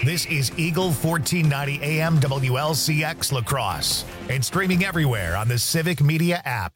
This is Eagle 1490 AM WLCX La Crosse and streaming everywhere on the Civic Media app.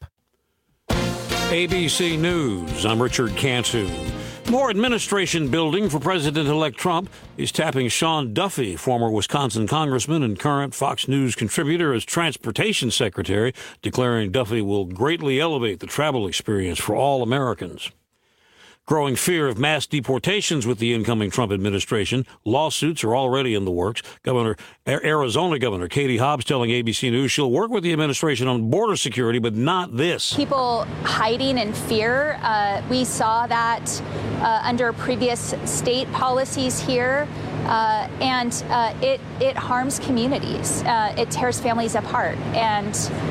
ABC News, I'm Richard Cantu. More administration building for President-elect Trump. He's tapping Sean Duffy, former Wisconsin congressman and current Fox News contributor, as transportation secretary, declaring Duffy will greatly elevate the travel experience for all Americans. Growing fear of mass deportations with the incoming Trump administration. Lawsuits are already in the works. Arizona Governor Katie Hobbs telling ABC News she'll work with the administration on border security, but not this. People hiding in fear. We saw that under previous state policies here, and it harms communities. It tears families apart, and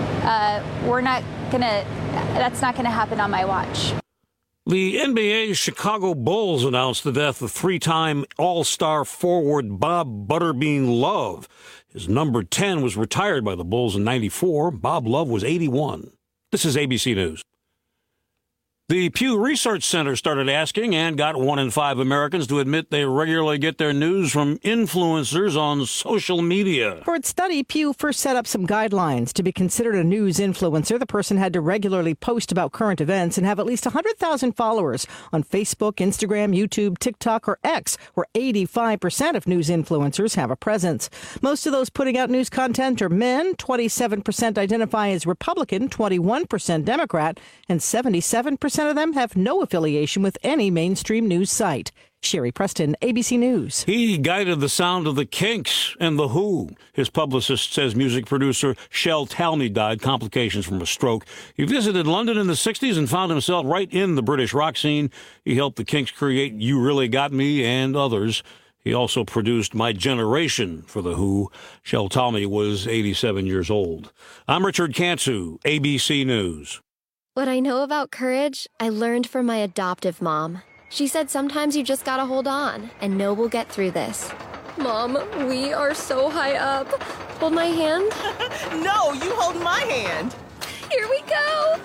that's not gonna happen on my watch. The NBA's Chicago Bulls announced the death of three-time All-Star forward Bob Butterbean Love. His number 10 was retired by the Bulls in '94. Bob Love was 81. This is ABC News. The Pew Research Center started asking and got 1 in 5 Americans to admit they regularly get their news from influencers on social media. For its study, Pew first set up some guidelines. To be considered a news influencer, the person had to regularly post about current events and have at least 100,000 followers on Facebook, Instagram, YouTube, TikTok, or X, where 85% of news influencers have a presence. Most of those putting out news content are men. 27% identify as Republican, 21% Democrat, and 77% of them have no affiliation with any mainstream news site. Sherry Preston, ABC News. He guided the sound of the Kinks and The Who. His publicist says music producer Shel Talmy died complications from a stroke. He visited London in the 60s and found himself right in the British rock scene. He helped the Kinks create You Really Got Me and others. He also produced My Generation for The Who. Shel Talmy was 87 years old. I'm Richard Cantu, ABC News. What I know about courage, I learned from my adoptive mom. She said sometimes you just gotta hold on and know we'll get through this. Mom, we are so high up. Hold my hand. No, you hold my hand. Here we go.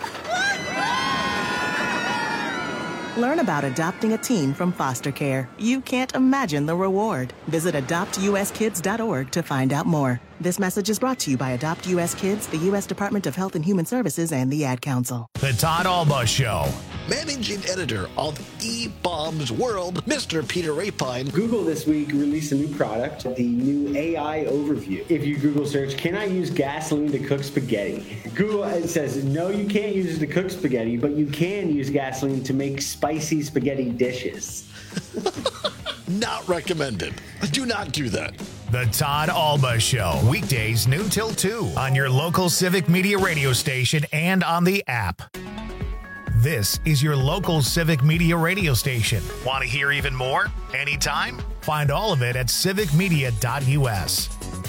Learn about adopting a teen from foster care. You can't imagine the reward. Visit adoptuskids.org to find out more. This message is brought to you by Adopt U.S. Kids, the U.S. Department of Health and Human Services, and the Ad Council. The Todd Alba Show. Managing editor of eBaum's World, Mr. Peter Rapine. Google this week released a new product, the new AI Overview. If you Google search, can I use gasoline to cook spaghetti? Google says, no, you can't use it to cook spaghetti, but you can use gasoline to make spicy spaghetti dishes. Not recommended. Do not do that. The Todd Alba Show. Weekdays noon till 2 on your local Civic Media radio station and on the app. This is your local Civic Media radio station. Want to hear even more? Anytime? Find all of it at civicmedia.us.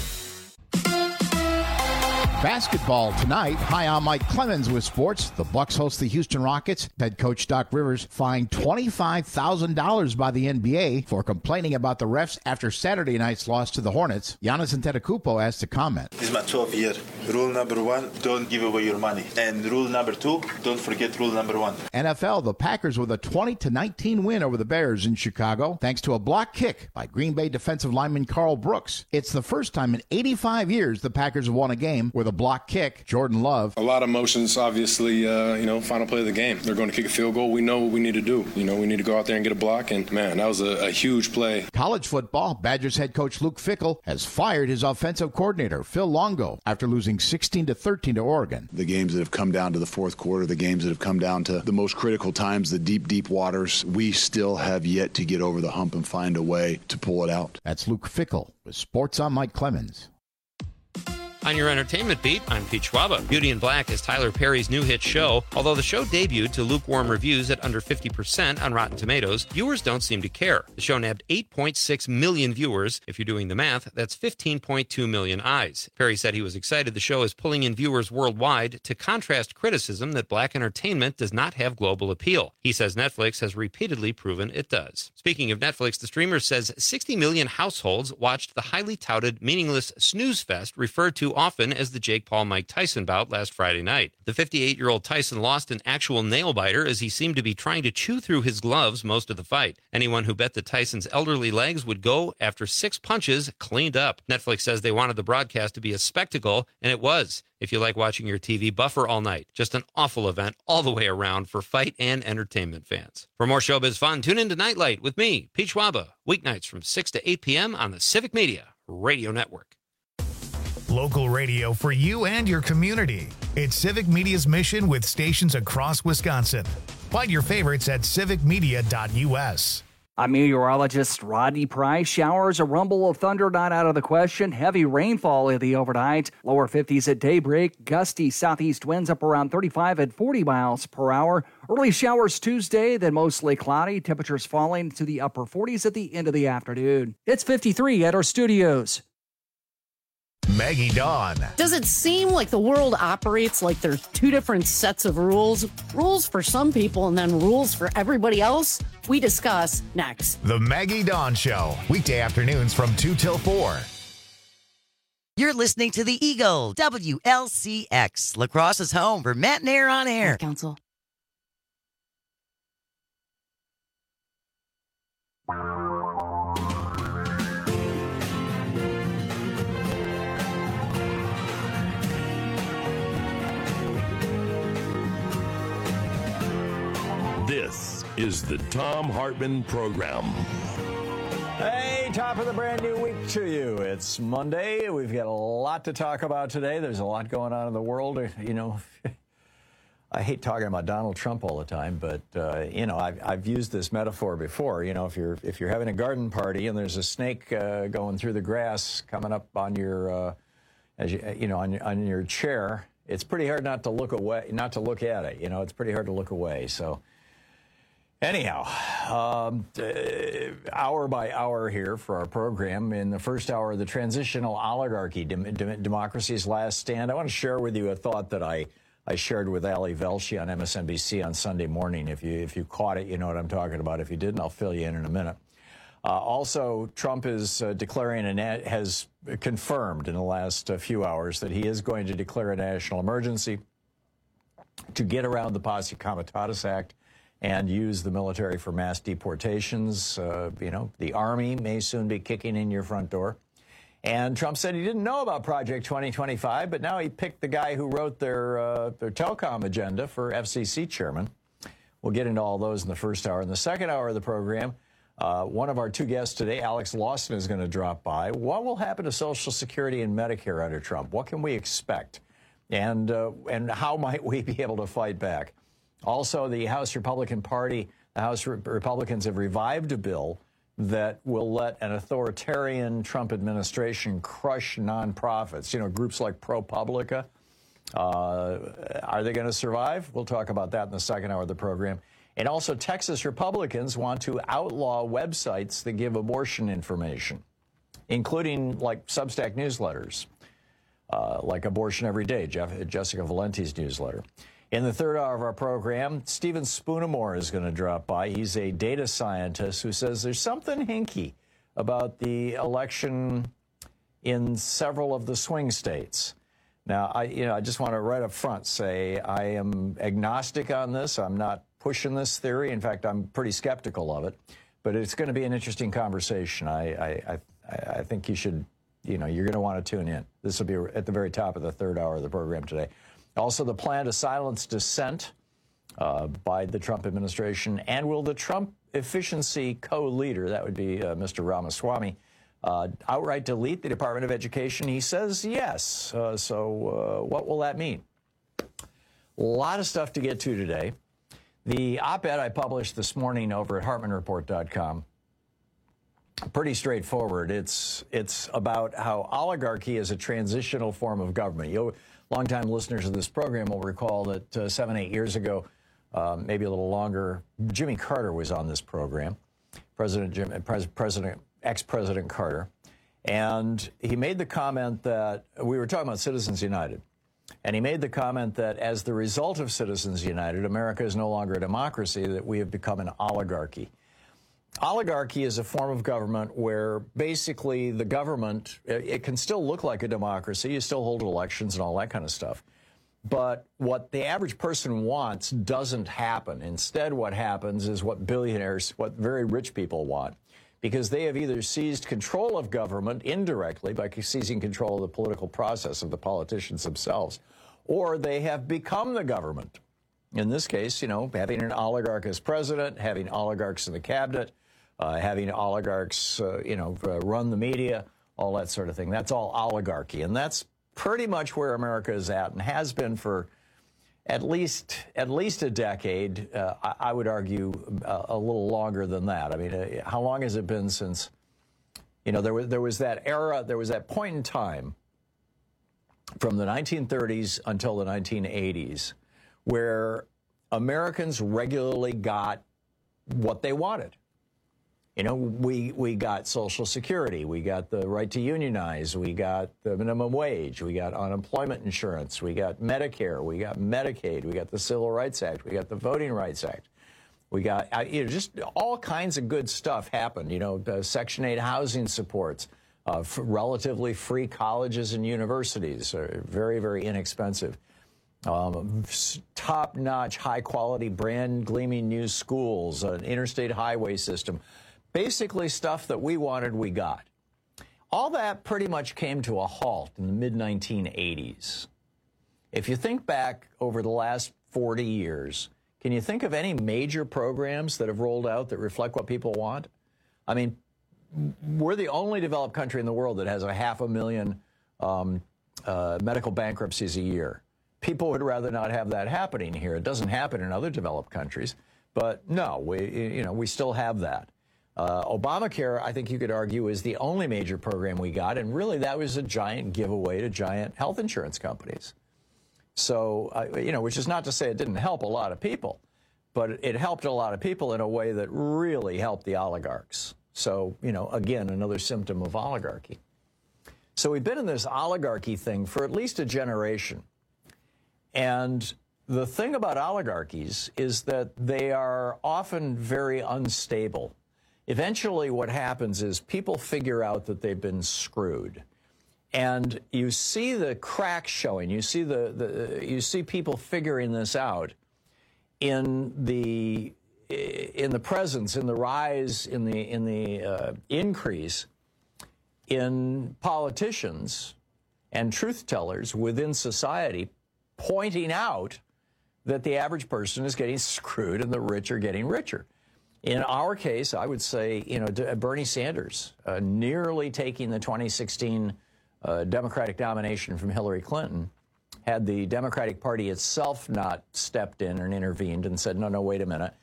Basketball tonight. Hi, I'm Mike Clemens with sports. The Bucks host the Houston Rockets. Head coach Doc Rivers fined $25,000 by the NBA for complaining about the refs after Saturday night's loss to the Hornets. Giannis Antetokounmpo has to comment. This is my 12th year. Rule number 1, don't give away your money. And rule number 2, don't forget rule number 1. NFL, the Packers with a 20-19 win over the Bears in Chicago, thanks to a block kick by Green Bay defensive lineman Carl Brooks. It's the first time in 85 years the Packers have won a game with a block kick. Jordan Love. A lot of emotions, obviously, final play of the game. They're going to kick a field goal. We know what we need to do. We need to go out there and get a block, and, man, that was a huge play. College football, Badgers head coach Luke Fickell has fired his offensive coordinator, Phil Longo, after losing 16-13 to Oregon. The games that have come down to the fourth quarter, the games that have come down to the most critical times, the deep, deep waters, we still have yet to get over the hump and find a way to pull it out. That's Luke Fickell with Sports on Mike Clemens. On your entertainment beat, I'm Pete Schwaba. Beauty in Black is Tyler Perry's new hit show. Although the show debuted to lukewarm reviews at under 50% on Rotten Tomatoes, viewers don't seem to care. The show nabbed 8.6 million viewers. If you're doing the math, that's 15.2 million eyes. Perry said he was excited the show is pulling in viewers worldwide to contrast criticism that black entertainment does not have global appeal. He says Netflix has repeatedly proven it does. Speaking of Netflix, the streamer says 60 million households watched the highly touted, meaningless snooze fest referred to too often as the Jake Paul-Mike Tyson bout last Friday night. The 58-year-old Tyson lost an actual nail-biter as he seemed to be trying to chew through his gloves most of the fight. Anyone who bet that Tyson's elderly legs would go after 6 punches cleaned up. Netflix says they wanted the broadcast to be a spectacle, and it was. If you like watching your TV buffer all night, just an awful event all the way around for fight and entertainment fans. For more showbiz fun, tune in to Nightlight with me, Pete Schwaba, weeknights from 6 to 8 p.m. on the Civic Media Radio Network. Local radio for you and your community. It's Civic Media's mission with stations across Wisconsin. Find your favorites at civicmedia.us. I'm meteorologist Rodney Price. Showers, a rumble of thunder not out of the question. Heavy rainfall in the overnight. Lower 50s at daybreak. Gusty southeast winds up around 35 and 40 miles per hour. Early showers Tuesday, then mostly cloudy. Temperatures falling to the upper 40s at the end of the afternoon. It's 53 at our studios. Maggie Dawn. Does it seem like the world operates like there's two different sets of rules? Rules for some people and then rules for everybody else? We discuss next. The Maggie Dawn Show. Weekday afternoons from 2 till 4. You're listening to the Eagle, WLCX. La Crosse's home for Matt and Air on Air. Council. This is the Thom Hartmann Program. Hey, top of the brand new week to you. It's Monday. We've got a lot to talk about today. There's a lot going on in the world. You know, I hate talking about Donald Trump all the time, but you know, I've used this metaphor before. You know, if you're having a garden party and there's a snake going through the grass coming up on your on your chair, it's pretty hard not to look away, not to look at it. You know, it's pretty hard to look away. So. Anyhow, hour by hour here for our program. In the first hour, the transitional oligarchy, democracy's last stand. I want to share with you a thought that I shared with Ali Velshi on MSNBC on Sunday morning. If you caught it, you know what I'm talking about. If you didn't, I'll fill you in a minute. Also, Trump is declaring has confirmed in the last few hours that he is going to declare a national emergency to get around the Posse Comitatus Act and use the military for mass deportations. You know, the Army may soon be kicking in your front door. And Trump said he didn't know about Project 2025, but now he picked the guy who wrote their telecom agenda for FCC chairman. We'll get into all those in the first hour. In the second hour of the program, one of our two guests today, Alex Lawson, is going to drop by. What will happen to Social Security and Medicare under Trump? What can we expect? And how might we be able to fight back? Also, the House Republican Party, the House Republicans have revived a bill that will let an authoritarian Trump administration crush nonprofits, you know, groups like ProPublica. Are they going to survive? We'll talk about that in the second hour of the program. And also, Texas Republicans want to outlaw websites that give abortion information, including like Substack newsletters, like Abortion Every Day, Jessica Valenti's newsletter. In the third hour of our program, Stephen Spoonamore is going to drop by. He's a data scientist who says there's something hinky about the election in several of the swing states. Now, I just want to right up front say I am agnostic on this. I'm not pushing this theory. In fact, I'm pretty skeptical of it. But it's going to be an interesting conversation. I think you should, you know, you're going to want to tune in. This will be at the very top of the third hour of the program today. Also, the plan to silence dissent by the Trump administration. And will the Trump efficiency co-leader, that would be Mr. Ramaswamy, outright delete the Department of Education? He says yes. So what will that mean? A lot of stuff to get to today. The op-ed I published this morning over at HartmannReport.com, pretty straightforward. It's about how oligarchy is a transitional form of government. Longtime listeners of this program will recall that 7-8 years ago, maybe a little longer, Jimmy Carter was on this program, ex-President Carter, and he made the comment that we were talking about Citizens United, and he made the comment that as the result of Citizens United, America is no longer a democracy, that we have become an oligarchy. oligarchy is a form of government where basically the government, it can still look like a democracy. You still hold elections and all that kind of stuff. But what the average person wants doesn't happen. Instead, what happens is what billionaires, what very rich people want, because they have either seized control of government indirectly by seizing control of the political process of the politicians themselves, or they have become the government. In this case, you know, having an oligarch as president, having oligarchs in the cabinet, having oligarchs, run the media, all that sort of thing. That's all oligarchy. And that's pretty much where America is at and has been for at least a decade. I would argue a little longer than that. I mean, how long has it been since, you know, there was that era, there was that point in time from the 1930s until the 1980s where Americans regularly got what they wanted. You know, we got Social Security, we got the right to unionize, we got the minimum wage, we got unemployment insurance, we got Medicare, we got Medicaid, we got the Civil Rights Act, we got the Voting Rights Act, we got just all kinds of good stuff happened. You know, Section 8 housing supports, relatively free colleges and universities, very, very inexpensive. Top-notch, high-quality, brand-gleaming new schools, an interstate highway system. Basically stuff that we wanted, we got. All that pretty much came to a halt in the mid-1980s. If you think back over the last 40 years, can you think of any major programs that have rolled out that reflect what people want? I mean, we're the only developed country in the world that has 500,000 medical bankruptcies a year. People would rather not have that happening here. It doesn't happen in other developed countries, but no, we still have that. Obamacare, I think you could argue, is the only major program we got, and really that was a giant giveaway to giant health insurance companies. So, which is not to say it didn't help a lot of people, but it helped a lot of people in a way that really helped the oligarchs. So, again, another symptom of oligarchy. So we've been in this oligarchy thing for at least a generation. And the thing about oligarchies is that they are often very unstable. Eventually what happens is people figure out that they've been screwed. And you see the cracks showing. You see you see people figuring this out in the presence, in the rise, in the increase in politicians and truth tellers within society pointing out that the average person is getting screwed and the rich are getting richer. In our case, I would say, Bernie Sanders nearly taking the 2016 Democratic nomination from Hillary Clinton, had the Democratic Party itself not stepped in and intervened and said, no, wait a minute,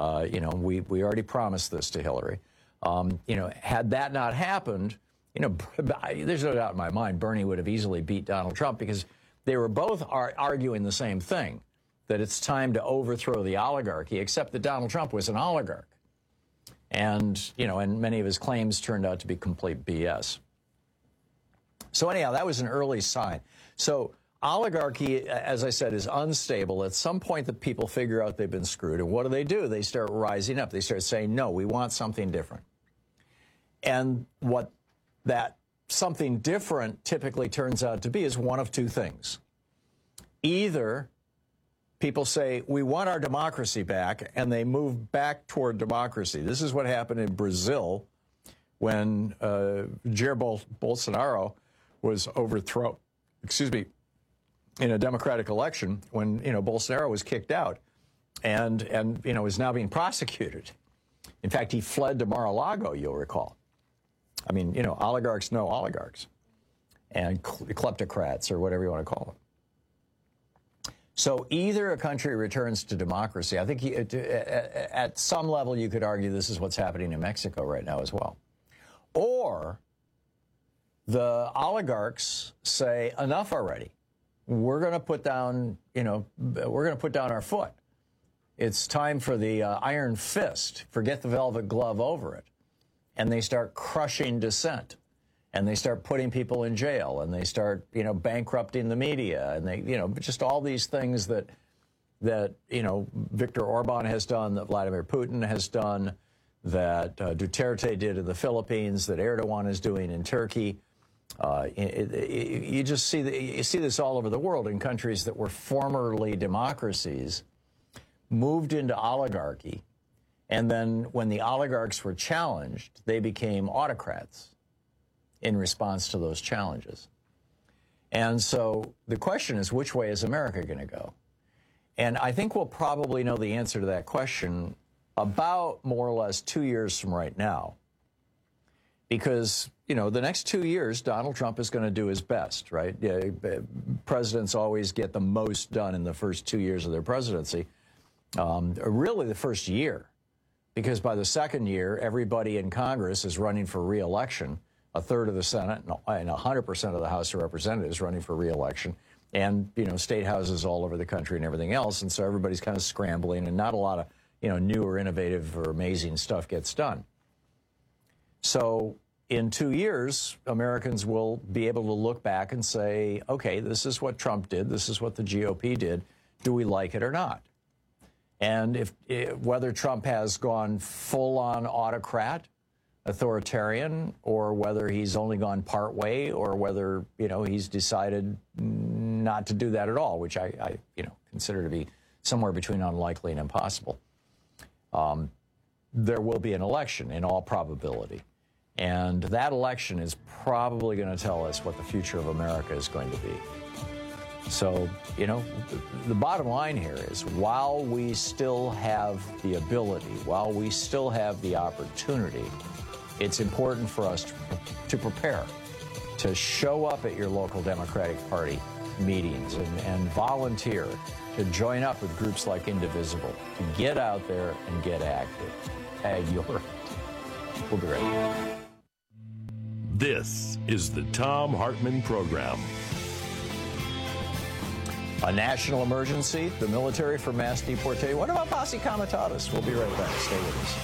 we already promised this to Hillary. Had that not happened, there's no doubt in my mind Bernie would have easily beat Donald Trump because they were both arguing the same thing, that it's time to overthrow the oligarchy, except that Donald Trump was an oligarch. And, and many of his claims turned out to be complete BS. So anyhow, that was an early sign. So oligarchy, as I said, is unstable. At some point, the people figure out they've been screwed. And what do? They start rising up. They start saying, no, we want something different. And what that something different typically turns out to be is one of two things. Either people say, we want our democracy back, and they move back toward democracy. This is what happened in Brazil when Jair Bolsonaro was overthrown, in a democratic election when, Bolsonaro was kicked out and is now being prosecuted. In fact, he fled to Mar-a-Lago, you'll recall. I mean, oligarchs know oligarchs and kleptocrats or whatever you want to call them. So either a country returns to democracy. I think at some level you could argue this is what's happening in Mexico right now as well. Or the oligarchs say, enough already. We're going to put down, our foot. It's time for the iron fist. Forget the velvet glove over it. And they start crushing dissent. And they start putting people in jail. And they start, bankrupting the media. And they, just all these things that Viktor Orban has done, that Vladimir Putin has done, that Duterte did in the Philippines, that Erdogan is doing in Turkey. You just see you see this all over the world in countries that were formerly democracies, moved into oligarchy, and then when the oligarchs were challenged, they became autocrats in response to those challenges. And so the question is, which way is America going to go? And I think we'll probably know the answer to that question about more or less 2 years from right now. Because, you know, the next 2 years, Donald Trump is going to do his best, right? Yeah, presidents always get the most done in the first 2 years of their presidency, really the first year. Because by the second year, everybody in Congress is running for re-election. A third of the Senate and 100% of the House of Representatives running for re-election, and, you know, state houses all over the country and everything else. And so everybody's kind of scrambling, and not a lot of, you know, new or innovative or amazing stuff gets done. So in 2 years, Americans will be able to look back and say, okay, this is what Trump did. This is what the GOP did. Do we like it or not? And whether Trump has gone full-on autocrat, authoritarian, or whether he's only gone part way, or whether, you know, he's decided not to do that at all, which I you know, consider to be somewhere between unlikely and impossible. There will be an election in all probability. And that election is probably going to tell us what the future of America is going to be. So, you know, the bottom line here is, while we still have the ability, while we still have the opportunity, it's important for us to prepare, to show up at your local Democratic Party meetings and volunteer, to join up with groups like Indivisible, to get out there and get active. We'll be right back. This is the Thom Hartmann Program. A national emergency, the military for mass deportation. What about Posse Comitatus? We'll be right back. Stay with us.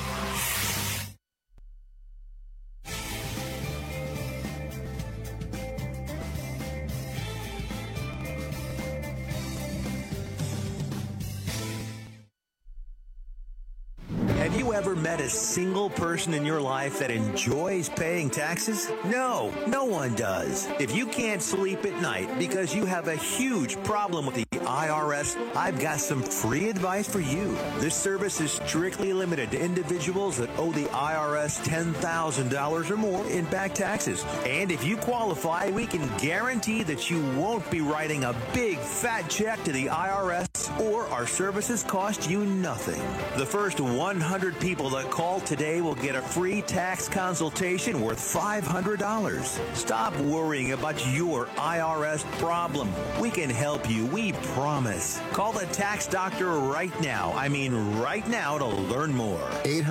Have you ever met a single person in your life that enjoys paying taxes? No, no one does. If you can't sleep at night because you have a huge problem with the IRS, I've got some free advice for you. This service is strictly limited to individuals that owe the IRS $10,000 or more in back taxes. And if you qualify, we can guarantee that you won't be writing a big fat check to the IRS, or our services cost you nothing. The first 100 people that call today will get a free tax consultation worth $500. Stop worrying about your IRS problem. We can help you, we promise. Call the tax doctor right now. I mean right now, to learn more.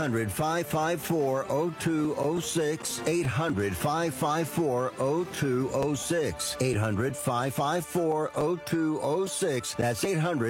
800-554-0206. 800-554-0206. 800-554-0206. That's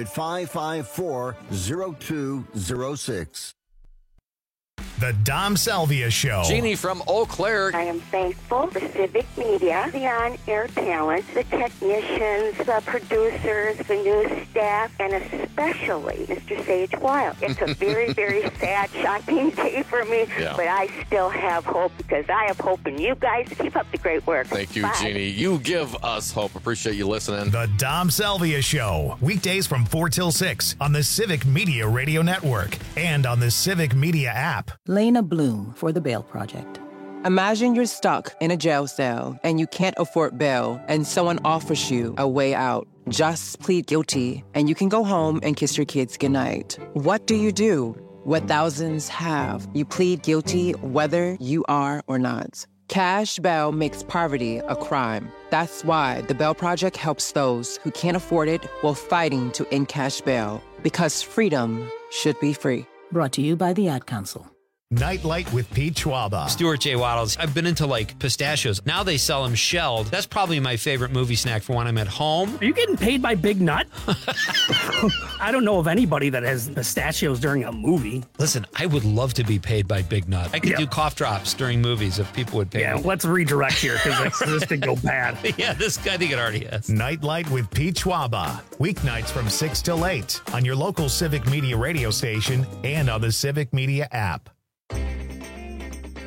800-554-0206. The Dom Salvia Show. Jeannie from Eau Claire. I am thankful for Civic Media, the on-air talent, the technicians, the producers, the news staff, and especially Mr. Sage Wild. It's a very, very sad, shocking day for me, but I still have hope, because I have hope in you guys. Keep up the great work. Thank you, Jeannie. You give us hope. Appreciate you listening. The Dom Salvia Show. Weekdays from 4 till 6 on the Civic Media Radio Network and on the Civic Media app. Lena Bloom for the Bail Project. Imagine you're stuck in a jail cell and you can't afford bail, and someone offers you a way out. Just plead guilty and you can go home and kiss your kids goodnight. What do you do? What thousands have. You plead guilty whether you are or not. Cash bail makes poverty a crime. That's why the Bail Project helps those who can't afford it while fighting to end cash bail. Because freedom should be free. Brought to you by the Ad Council. Nightlight with Pete Schwaba. Stuart J. Waddles. I've been into like pistachios. Now they sell them shelled. That's probably my favorite movie snack for when I'm at home. Are you getting paid by Big Nut? I don't know of anybody that has pistachios during a movie. Listen, I would love to be paid by Big Nut. I could do cough drops during movies if people would pay me. Let's redirect here, because this could go bad. Yeah, this guy, I think it already has. Nightlight with Pete Schwaba. Weeknights from 6 till 8 on your local Civic Media radio station and on the Civic Media app.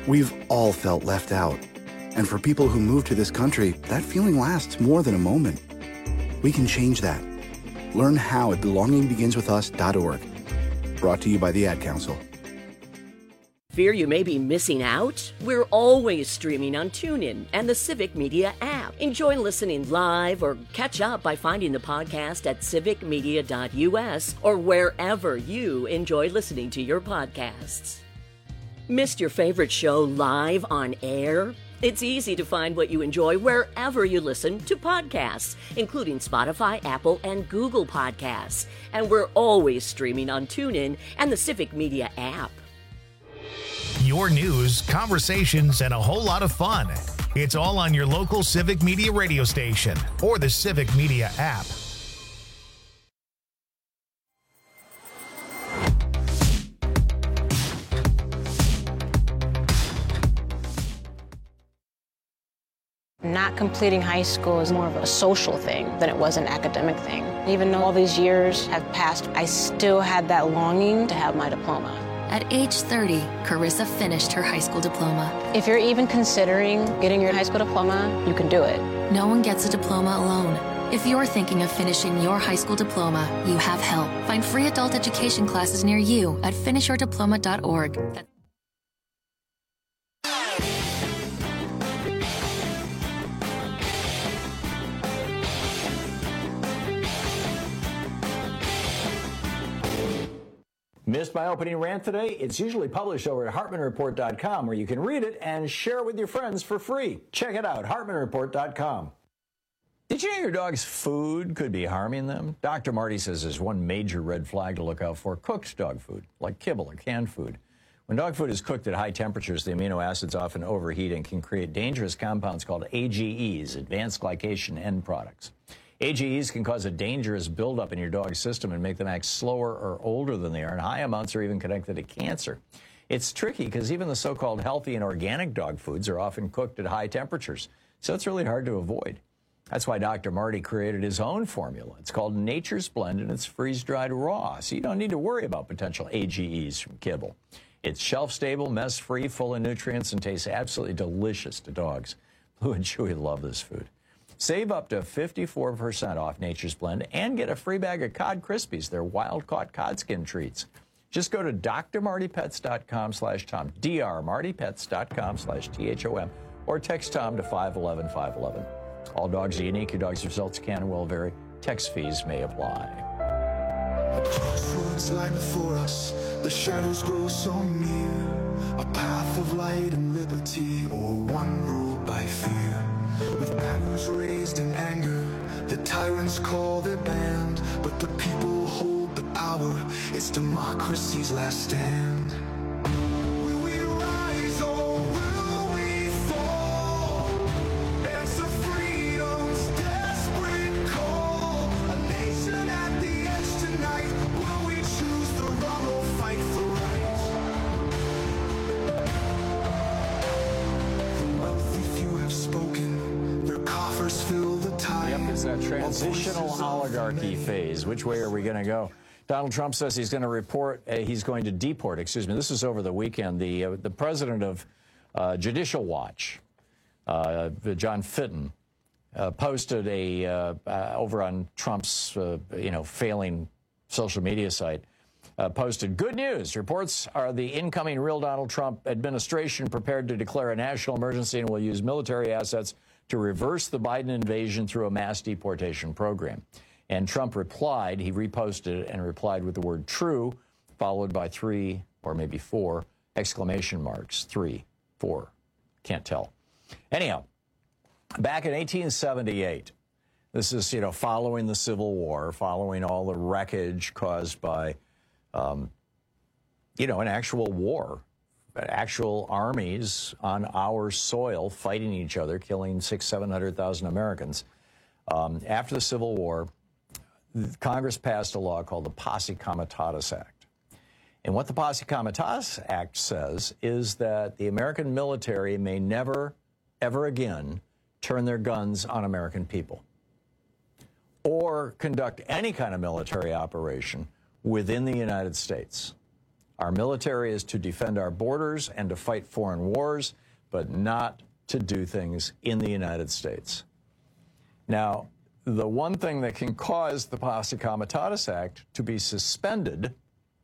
We've all felt left out. And for people who move to this country, that feeling lasts more than a moment. We can change that. Learn how at belongingbeginswithus.org. Brought to you by the Ad Council. Fear you may be missing out? We're always streaming on TuneIn and the Civic Media app. Enjoy listening live or catch up by finding the podcast at civicmedia.us or wherever you enjoy listening to your podcasts. Missed your favorite show live on air? It's easy to find what you enjoy wherever you listen to podcasts, including Spotify, Apple, and Google Podcasts. And we're always streaming on TuneIn and the Civic Media app. Your news, conversations, and a whole lot of fun. It's all on your local Civic Media radio station or the Civic Media app. Not completing high school is more of a social thing than it was an academic thing. Even though all these years have passed, I still had that longing to have my diploma. At age 30, Carissa finished her high school diploma. If you're even considering getting your high school diploma, you can do it. No one gets a diploma alone. If you're thinking of finishing your high school diploma, you have help. Find free adult education classes near you at finishyourdiploma.org. Missed my opening rant today? It's usually published over at HartmanReport.com, where you can read it and share it with your friends for free. Check it out, HartmanReport.com. Did you know your dog's food could be harming them? Dr. Marty says there's one major red flag to look out for: cooked dog food, like kibble or canned food. When dog food is cooked at high temperatures, the amino acids often overheat and can create dangerous compounds called AGEs, advanced glycation end products. AGEs can cause a dangerous buildup in your dog's system and make them act slower or older than they are, and high amounts are even connected to cancer. It's tricky because even the so-called healthy and organic dog foods are often cooked at high temperatures, so it's really hard to avoid. That's why Dr. Marty created his own formula. It's called Nature's Blend, and it's freeze-dried raw, so you don't need to worry about potential AGEs from kibble. It's shelf-stable, mess-free, full of nutrients, and tastes absolutely delicious to dogs. Blue and Chewy love this food. Save up to 54% off Nature's Blend and get a free bag of Cod Krispies. They're wild-caught cod skin treats. Just go to drmartypets.com/Tom, drmartypets.com/THOM, or text Tom to 511-511. All dogs are unique. Your dog's results can and will vary. Text fees may apply. The crossroads lie before us. The shadows grow so near. A path of light and liberty, or one ruled by fear. With banners raised in anger, the tyrants call their band, but the people hold the power. It's democracy's last stand. Will we rise or will we fall? Answer freedom's desperate call. A nation at the edge tonight. Will we choose the wrong or fight for right? The wealthy few have spoken. Fill the time. Yep, it's that transitional oligarchy phase. Which way are we going to go? Donald Trump says he's going to deport. This is over the weekend. The president of Judicial Watch, John Fitton, posted over on Trump's failing social media site. Posted, good news. Reports are the incoming real Donald Trump administration prepared to declare a national emergency and will use military assets to reverse the Biden invasion through a mass deportation program. And Trump replied, he reposted it and replied with the word true, followed by 3 or maybe 4 exclamation marks. 3, 4, can't tell. Anyhow, back in 1878, this is, following the Civil War, following all the wreckage caused by, an actual war. Actual armies on our soil fighting each other, killing 600,000-700,000 Americans. After the Civil War, Congress passed a law called the Posse Comitatus Act. And what the Posse Comitatus Act says is that the American military may never, ever again turn their guns on American people or conduct any kind of military operation within the United States. Our military is to defend our borders and to fight foreign wars, but not to do things in the United States. Now, the one thing that can cause the Posse Comitatus Act to be suspended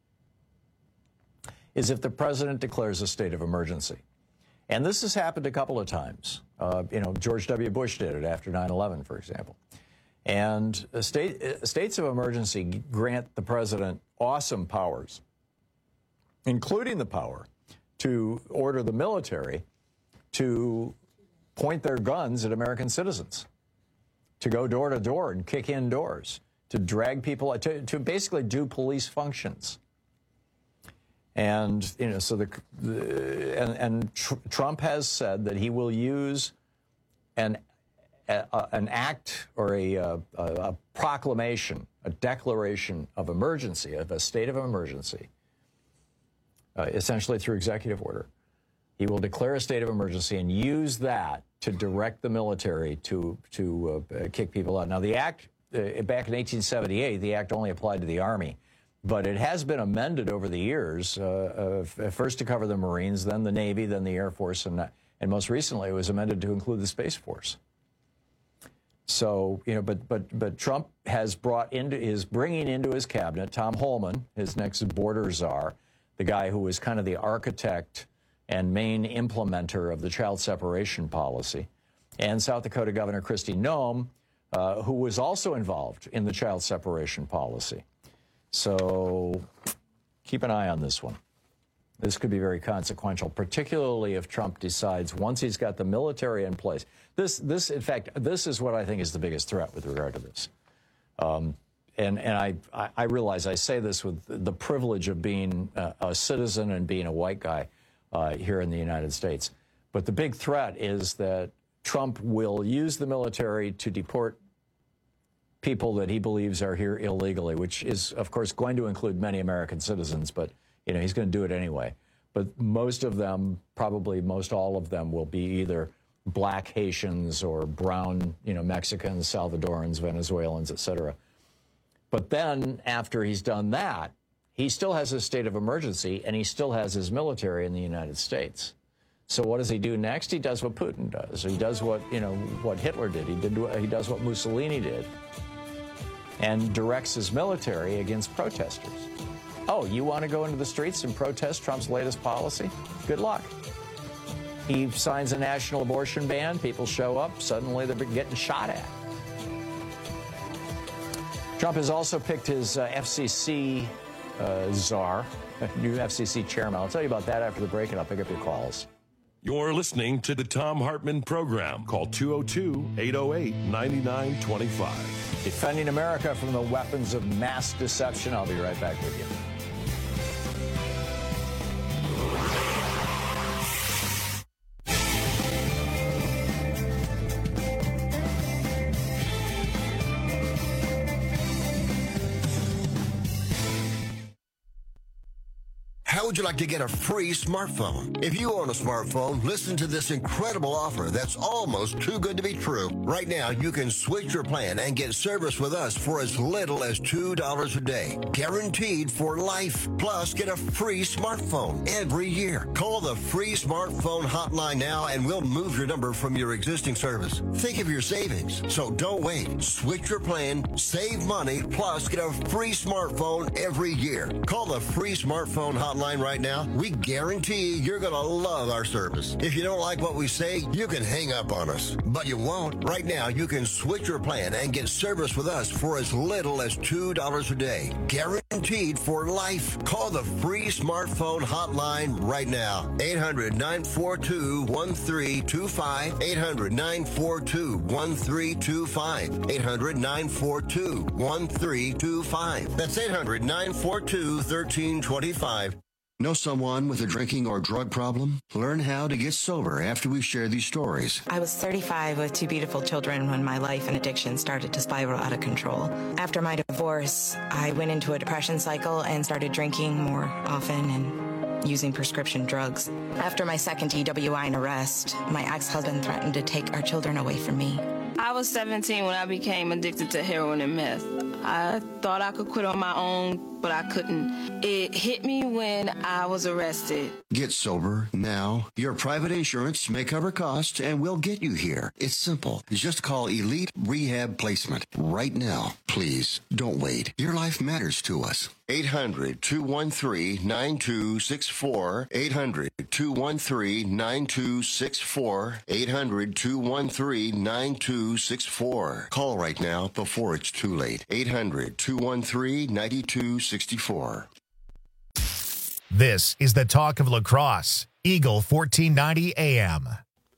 is if the president declares a state of emergency. And this has happened a couple of times. George W. Bush did it after 9/11, for example. And states of emergency grant the president awesome powers, including the power to order the military to point their guns at American citizens, to go door to door and kick in doors, to drag people, to basically do police functions. And so Trump has said that he will use an act or a proclamation, a declaration of emergency, of a state of emergency, essentially through executive order. He will declare a state of emergency and use that to direct the military to kick people out. Now, the act, back in 1878, the act only applied to the Army. But it has been amended over the years, first to cover the Marines, then the Navy, then the Air Force, and most recently it was amended to include the Space Force. So, but Trump is bringing into his cabinet Tom Homan, his next border czar, the guy who was kind of the architect and main implementer of the child separation policy, and South Dakota Governor Kristi Noem, who was also involved in the child separation policy. So keep an eye on this one. This could be very consequential, particularly if Trump decides once he's got the military in place. In fact, this is what I think is the biggest threat with regard to this. And I realize I say this with the privilege of being a citizen and being a white guy here in the United States. But the big threat is that Trump will use the military to deport people that he believes are here illegally, which is, of course, going to include many American citizens, but he's going to do it anyway. But most of them, probably most all of them, will be either black Haitians or brown, Mexicans, Salvadorans, Venezuelans, etc. But then after he's done that, he still has a state of emergency and he still has his military in the United States. So what does he do next? He does what Putin does. He does what Hitler did. He does what Mussolini did, and directs his military against protesters. Oh, you want to go into the streets and protest Trump's latest policy? Good luck. He signs a national abortion ban. People show up. Suddenly they're getting shot at. Trump has also picked his FCC czar, new FCC chairman. I'll tell you about that after the break, and I'll pick up your calls. You're listening to the Tom Hartman Program. Call 202-808-9925. Defending America from the weapons of mass deception. I'll be right back with you. How would you like to get a free smartphone? If you own a smartphone, listen to this incredible offer that's almost too good to be true. Right now, you can switch your plan and get service with us for as little as $2 a day. Guaranteed for life. Plus, get a free smartphone every year. Call the free smartphone hotline now and we'll move your number from your existing service. Think of your savings. So don't wait. Switch your plan, save money, plus get a free smartphone every year. Call the free smartphone hotline right now. We guarantee you're going to love our service. If you don't like what we say, you can hang up on us. But you won't. Right now, you can switch your plan and get service with us for as little as $2 a day. Guaranteed for life. Call the free smartphone hotline right now. 800-942-1325. 800-942-1325. 800-942-1325. That's 800-942-1325. Know someone with a drinking or drug problem? Learn how to get sober after we share these stories. I was 35 with two beautiful children when my life and addiction started to spiral out of control. After my divorce, I went into a depression cycle and started drinking more often and using prescription drugs. After my second DWI and arrest, my ex-husband threatened to take our children away from me. I was 17 when I became addicted to heroin and meth. I thought I could quit on my own, but I couldn't. It hit me when I was arrested. Get sober now. Your private insurance may cover costs and we'll get you here. It's simple. Just call Elite Rehab Placement right now. Please don't wait. Your life matters to us. 800-213-9264. 800-213-9264. 800-213-9264. Call right now before it's too late. 800-213-9264. This is the talk of lacrosse. Eagle 1490 AM.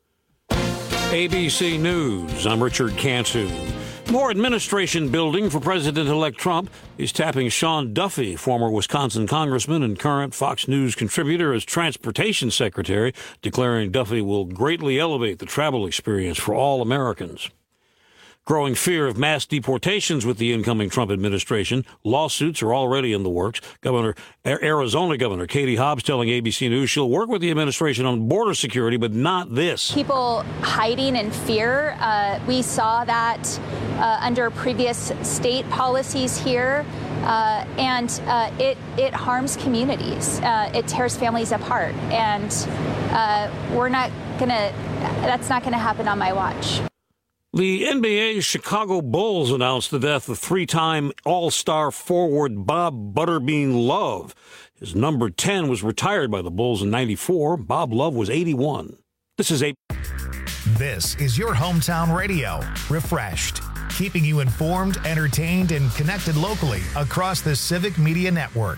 ABC News. I'm Richard Cantu. More administration building for President-elect Trump. He's tapping Sean Duffy, former Wisconsin congressman and current Fox News contributor, as transportation secretary, declaring Duffy will greatly elevate the travel experience for all Americans. Growing fear of mass deportations with the incoming Trump administration. Lawsuits are already in the works. Arizona Governor Katie Hobbs telling ABC News she'll work with the administration on border security, but not this. People hiding in fear. We saw that under previous state policies here, and it harms communities. It tears families apart, and that's not gonna happen on my watch. The NBA's Chicago Bulls announced the death of three-time All-Star forward Bob Butterbean Love. His number 10 was retired by the Bulls in '94. Bob Love was 81. This is your hometown radio. Refreshed, keeping you informed, entertained, and connected locally across the Civic Media Network.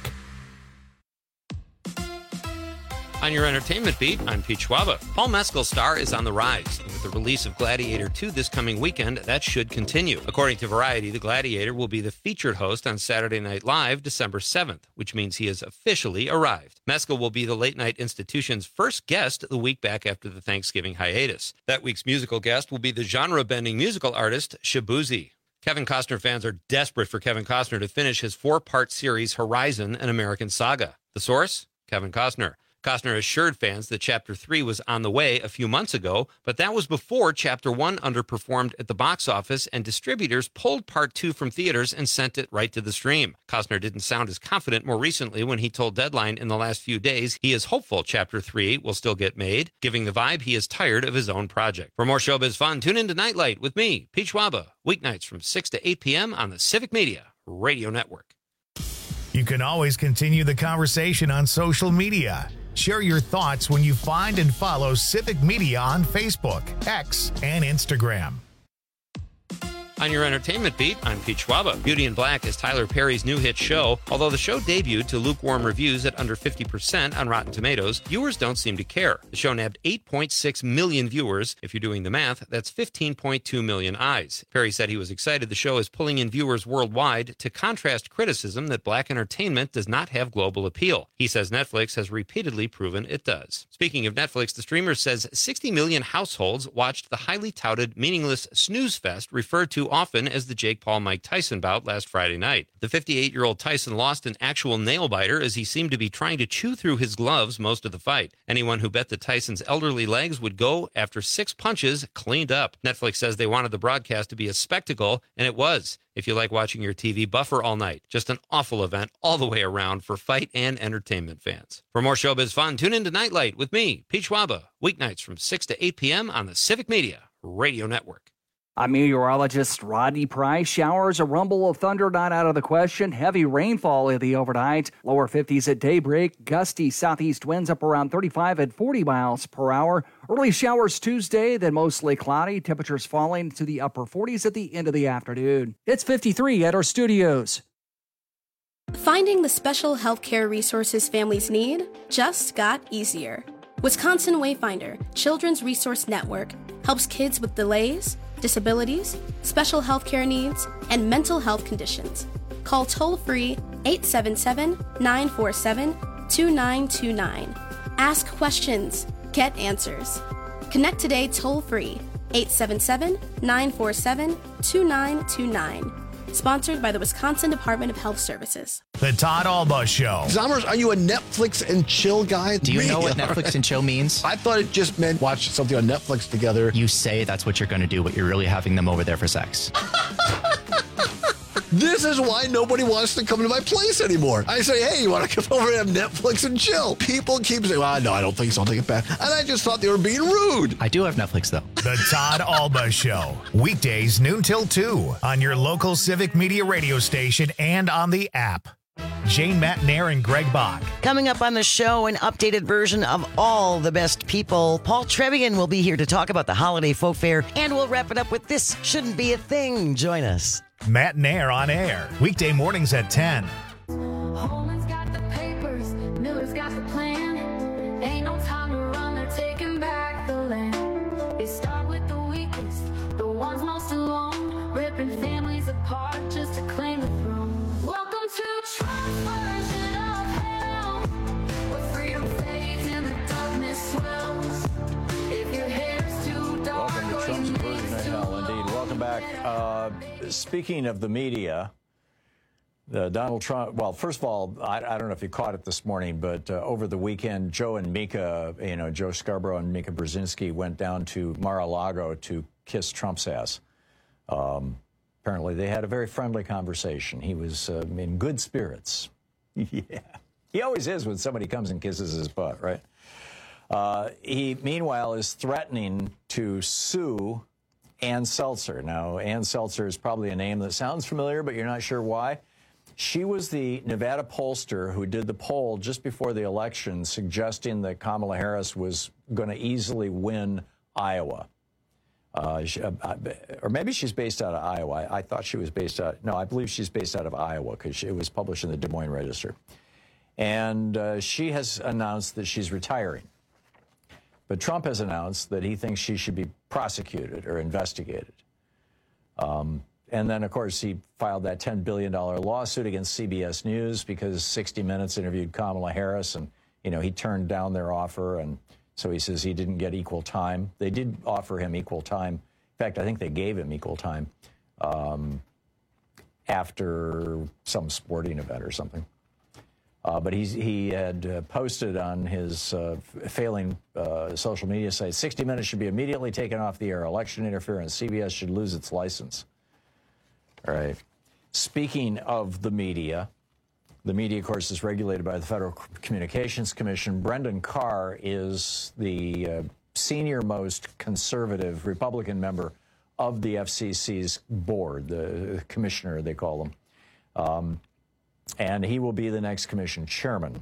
On your entertainment beat, I'm Pete Schwaba. Paul Mescal's star is on the rise. And with the release of Gladiator 2 this coming weekend, that should continue. According to Variety, the Gladiator will be the featured host on Saturday Night Live December 7th, which means he has officially arrived. Mescal will be the Late Night Institution's first guest the week back after the Thanksgiving hiatus. That week's musical guest will be the genre-bending musical artist Shabuzi. Kevin Costner fans are desperate for Kevin Costner to finish his 4-part series Horizon, an American Saga. The source? Kevin Costner. Costner assured fans that Chapter 3 was on the way a few months ago, but that was before Chapter 1 underperformed at the box office and distributors pulled Part 2 from theaters and sent it right to the stream. Costner didn't sound as confident more recently when he told Deadline in the last few days he is hopeful Chapter 3 will still get made, giving the vibe he is tired of his own project. For more showbiz fun, tune in to Nightlight with me, Pete Schwaba, weeknights from 6 to 8 p.m. on the Civic Media Radio Network. You can always continue the conversation on social media. Share your thoughts when you find and follow Civic Media on Facebook, X, and Instagram. On your entertainment beat, I'm Pete Schwaba. Beauty in Black is Tyler Perry's new hit show. Although the show debuted to lukewarm reviews at under 50% on Rotten Tomatoes, viewers don't seem to care. The show nabbed 8.6 million viewers. If you're doing the math, that's 15.2 million eyes. Perry said he was excited the show is pulling in viewers worldwide to contrast criticism that black entertainment does not have global appeal. He says Netflix has repeatedly proven it does. Speaking of Netflix, the streamer says 60 million households watched the highly touted, meaningless snooze fest referred to often as the Jake Paul-Mike Tyson bout last Friday night. The 58-year-old Tyson lost an actual nail-biter as he seemed to be trying to chew through his gloves most of the fight. Anyone who bet that Tyson's elderly legs would go after 6 punches cleaned up. Netflix says they wanted the broadcast to be a spectacle, and it was. If you like watching your TV buffer all night, just an awful event all the way around for fight and entertainment fans. For more showbiz fun, tune in to Nightlight with me, Pete Schwaba, weeknights from 6 to 8 p.m. on the Civic Media Radio Network. I'm meteorologist Rodney Price. Showers, a rumble of thunder not out of the question. Heavy rainfall in the overnight. Lower 50s at daybreak. Gusty southeast winds up around 35 and 40 miles per hour. Early showers Tuesday, then mostly cloudy. Temperatures falling to the upper 40s at the end of the afternoon. It's 53 at our studios. Finding the special healthcare resources families need just got easier. Wisconsin Wayfinder Children's Resource Network helps kids with delays, disabilities, special healthcare needs, and mental health conditions. Call toll-free 877-947-2929. Ask questions. Get answers. Connect today toll-free 877-947-2929. Sponsored by the Wisconsin Department of Health Services. The Todd Alba Show. Zommers, are you a Netflix and chill guy? Do you know what Netflix and chill means? I thought it just meant watch something on Netflix together. You say that's what you're going to do, but you're really having them over there for sex. This is why nobody wants to come to my place anymore. I say, hey, you want to come over and have Netflix and chill? People keep saying, well, no, I don't think so. I'll take it back. And I just thought they were being rude. I do have Netflix, though. The Todd Alba Show. Weekdays noon till 2 on your local Civic Media radio station and on the app. Jane Matnair and Greg Bach. Coming up on the show, an updated version of All the Best People. Paul Trevian will be here to talk about the holiday folk fair, and we'll wrap it up with This Shouldn't Be a Thing. Join us. Matnair on air, weekday mornings at 10. Holman's got the papers, Miller's got the plan. Ain't no time to run, they're taking back the land. They start with the weakest, the ones most alone, ripping families apart just to claim the throne. Welcome to Trump's version of hell, where freedom fades and the darkness swells. If your hair's too dark, welcome to Trump's version of hell, indeed. Welcome back. Speaking of the media, Donald Trump, well, first of all, I don't know if you caught it this morning, but over the weekend, Joe and Mika, Joe Scarborough and Mika Brzezinski went down to Mar-a-Lago to kiss Trump's ass. Apparently, they had a very friendly conversation. He was in good spirits. Yeah. He always is when somebody comes and kisses his butt, right? He, meanwhile, is threatening to sue Ann Seltzer. Now, Ann Seltzer is probably a name that sounds familiar, but you're not sure why. She was the Nevada pollster who did the poll just before the election suggesting that Kamala Harris was going to easily win Iowa. Or maybe she's based out of Iowa. I thought she was based out. No, I believe she's based out of Iowa because it was published in the Des Moines Register. And she has announced that she's retiring. But Trump has announced that he thinks she should be prosecuted or investigated. And then, of course, he filed that $10 billion lawsuit against CBS News because 60 Minutes interviewed Kamala Harris, and, he turned down their offer. And so he says he didn't get equal time. They did offer him equal time. In fact, I think they gave him equal time after some sporting event or something. But he had posted on his failing social media site, 60 Minutes should be immediately taken off the air. Election interference. CBS should lose its license. All right. Speaking of the media, of course, is regulated by the Federal Communications Commission. Brendan Carr is the senior-most conservative Republican member of the FCC's board, the commissioner, they call him. And he will be the next commission chairman.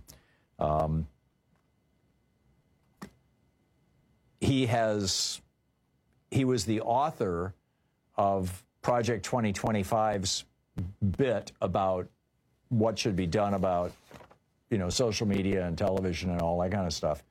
He was the author of Project 2025's bit about what should be done about, social media and television and all that kind of stuff.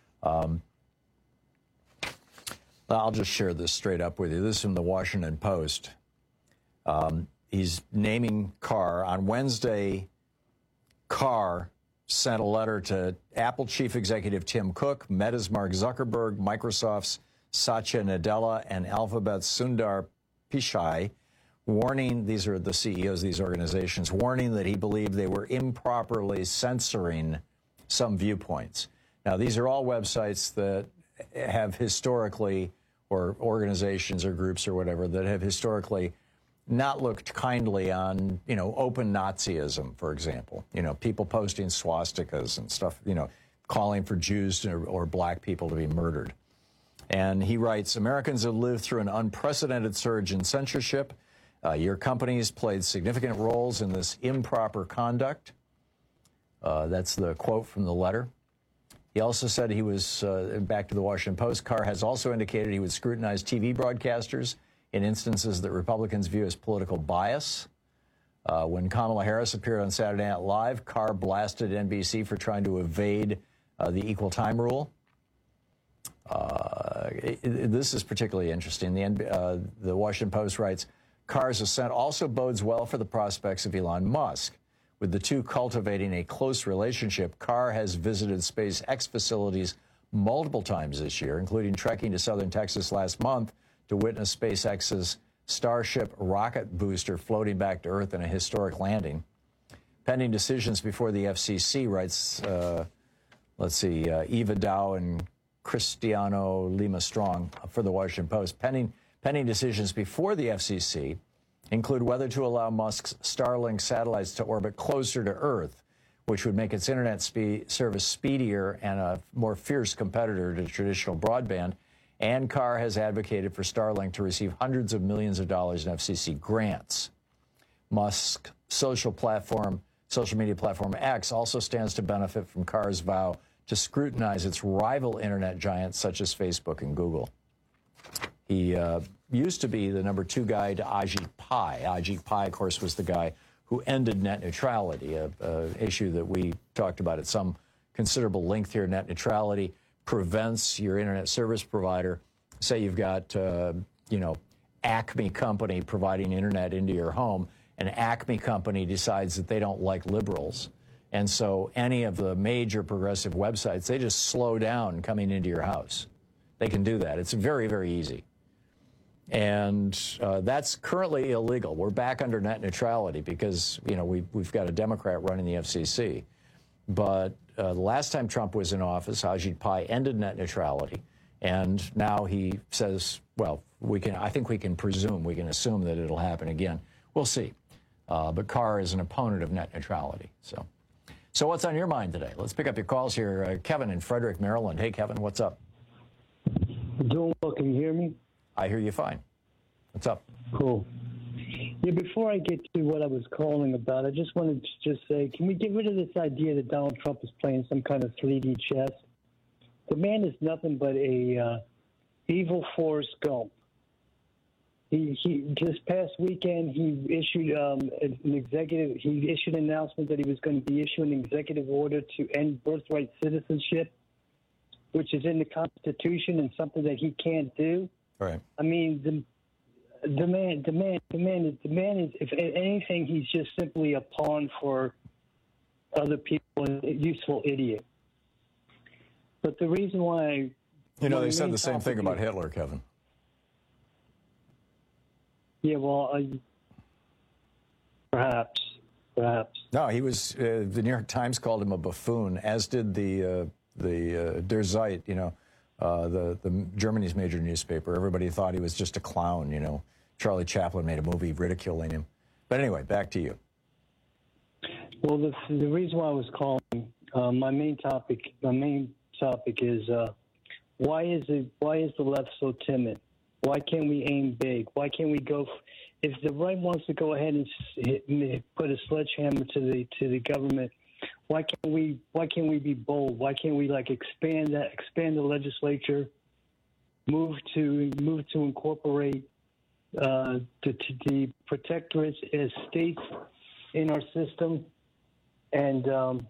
I'll just share this straight up with you. This is from the Washington Post. He's naming Carr. On Wednesday, Carr sent a letter to Apple chief executive Tim Cook, Meta's Mark Zuckerberg, Microsoft's Satya Nadella, and Alphabet's Sundar Pichai, warning, these are the CEOs of these organizations, warning that he believed they were improperly censoring some viewpoints. Now, these are all websites that have historically, or organizations or groups or whatever, that have historically not looked kindly on, open Nazism, for example. People posting swastikas and stuff, calling for Jews or black people to be murdered. And he writes, Americans have lived through an unprecedented surge in censorship. Your companies played significant roles in this improper conduct. That's the quote from the letter. He also said he was, back to the Washington Post, Carr has also indicated he would scrutinize TV broadcasters in instances that Republicans view as political bias. When Kamala Harris appeared on Saturday Night Live, Carr blasted NBC for trying to evade the equal time rule. This is particularly interesting. The Washington Post writes, Carr's ascent also bodes well for the prospects of Elon Musk. With the two cultivating a close relationship, Carr has visited SpaceX facilities multiple times this year, including trekking to southern Texas last month to witness SpaceX's Starship rocket booster floating back to Earth in a historic landing. Pending decisions before the FCC, writes, Eva Dow and Cristiano Lima Strong for the Washington Post. Pending decisions before the FCC, include whether to allow Musk's Starlink satellites to orbit closer to Earth, which would make its internet service speedier and a more fierce competitor to traditional broadband. And Carr has advocated for Starlink to receive hundreds of millions of dollars in FCC grants. Musk's social media platform X also stands to benefit from Carr's vow to scrutinize its rival internet giants such as Facebook and Google. He used to be the number 2 guy to Ajit Pai. Ajit Pai, of course, was the guy who ended net neutrality, an issue that we talked about at some considerable length here. Net neutrality prevents your internet service provider, say you've got, Acme Company providing internet into your home, and Acme Company decides that they don't like liberals. And so any of the major progressive websites, they just slow down coming into your house. They can do that. It's very, very easy. And that's currently illegal. We're back under net neutrality because, we've got a Democrat running the FCC. But the last time Trump was in office, Ajit Pai ended net neutrality. And now he says, well, I think we can assume that it'll happen again. We'll see. But Carr is an opponent of net neutrality. So what's on your mind today? Let's pick up your calls here. Kevin in Frederick, Maryland. Hey, Kevin, what's up? Doing well. Can you hear me? I hear you fine. What's up? Cool. Yeah, before I get to what I was calling about, I just wanted to say, can we get rid of this idea that Donald Trump is playing some kind of 3D chess? The man is nothing but a evil Forrest Gump. He this past weekend he issued He issued an announcement that he was going to be issuing an executive order to end birthright citizenship, which is in the Constitution and something that he can't do. Right. I mean, the man is, if anything, he's just simply a pawn for other people, a useful idiot. But the reason why, they said the same thing about Hitler, Kevin. Yeah, well, perhaps. No, he was. The New York Times called him a buffoon, as did the Der Zeit, the Germany's major newspaper. Everybody thought he was just a clown. Charlie Chaplin made a movie ridiculing him. But anyway, back to you. Well, the reason why I was calling, my main topic is why is the left so timid? Why can't we aim big? Why can't we go? If the right wants to go ahead and put a sledgehammer to the government, why can't we be bold? Why can't we expand the legislature, move to incorporate the protectorates as states in our system, and